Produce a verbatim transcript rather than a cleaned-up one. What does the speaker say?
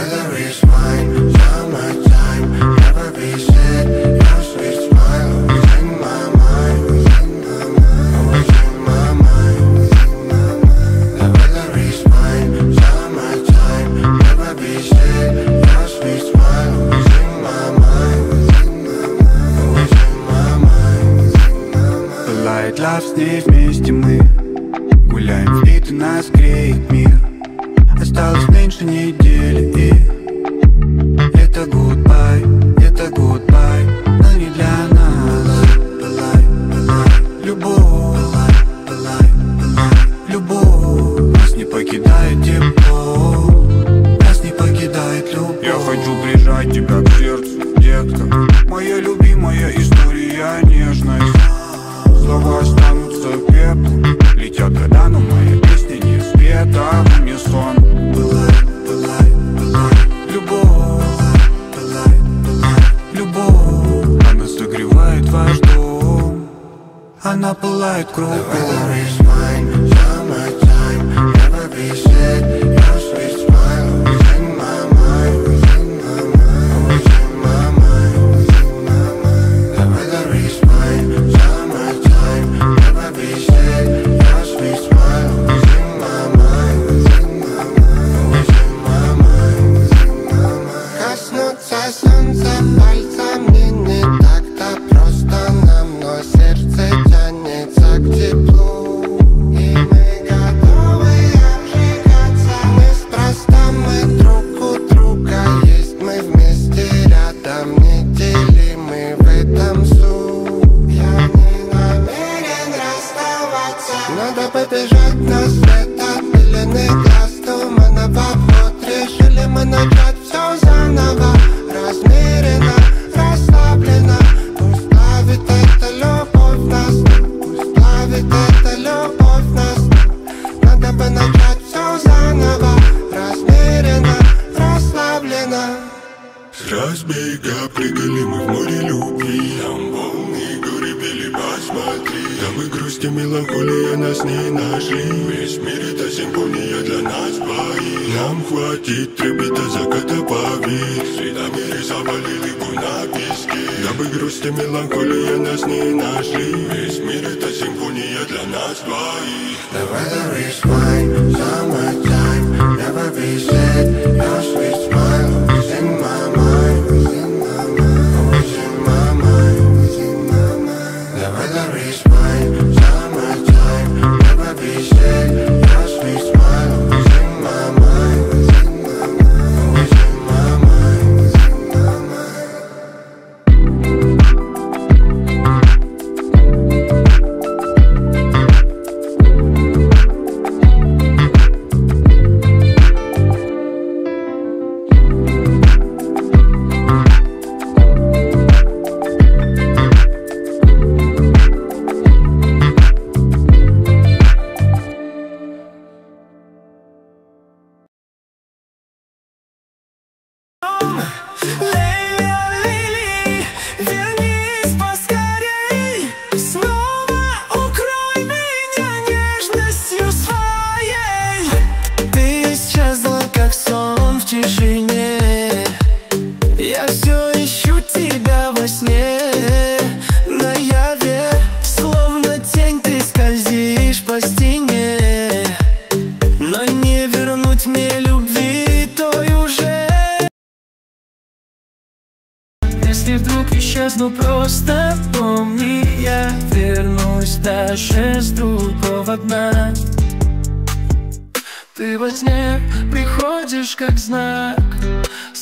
weather is fine, summertime, never be sad. Your sweet smile was in my mind, was in my mind, was in my mind, was in my mind. The weather is fine, summertime, never be sad. Your sweet smile was in my mind, was in my mind, was in my mind, was in my mind. Пылает лав, с ней вместе мы гуляем в бит, и нас греет мир. Осталось меньше недели, и это goodbye, это goodbye, но не для нас. Пылай, пылай, любовь, пылай, пылай, пылай, любовь. Нас не покидает тепло, нас не покидает любовь. Я хочу прижать тебя к сердцу, детка, моя любимая история, нежность. Слова останутся пеплом, летят года, но моя песня не спета в унисон. Пылай, пылай, пылай, любовь, пылай, пылай, любовь. Она согревает ваш дом, она пылает кругом. The weather is fine, summertime, never be sad. Your sweet smile was in my mind, was in my mind, was in my mind, was in my mind. The weather is fine, summertime, never be sad. Your sweet smile was in my mind, was in my mind, was in my mind, was in my mind. Коснуться солнца пальцем мне не так-то просто, нам, но сердце тянется к теплу. И мы готовы обжигаться, неспроста мы друг у друга есть. Мы вместе рядом, неделимы в этом суть. Я не намерен расставаться, надо побежать на свет от пелены глаз, туманного вход. Решили мы начать все заново, размеренно, расслабленно. Пусть плавит эта любовь нас, пусть плавит эта любовь нас. Надо бы начать все заново, размеренно, расслабленно. С разбега прыгали мы в море любви, там волны горы били, посмотри. Там и грусть, и меланхолия нас не нашли. Весь мир это симфония для нас двоих. Нам хватит трепета заката, поверь. Следами рисовали лигу на песке. Там и грусть, и меланхолия нас не нашли. Весь мир это симфония для нас двоих. The weather is fine, summertime, never be sad. Your sweet smile was in my mind, was in my mind, was in my mind, was in my mind. The weather is fine, summertime, never be sad. Your sweet smile was in my mind, was in my mind, was in my mind, was in my mind. Лили, вернись поскорей, снова укрой меня нежностью своей. Ты исчезла, как сон в тишине. Я все ищу тебя во сне, наяве, словно тень ты скользишь по стене. Но не вернуть мне любви той уже. Если вдруг исчезну, просто помни, я вернусь даже с другого дна. Ты во сне приходишь как знак,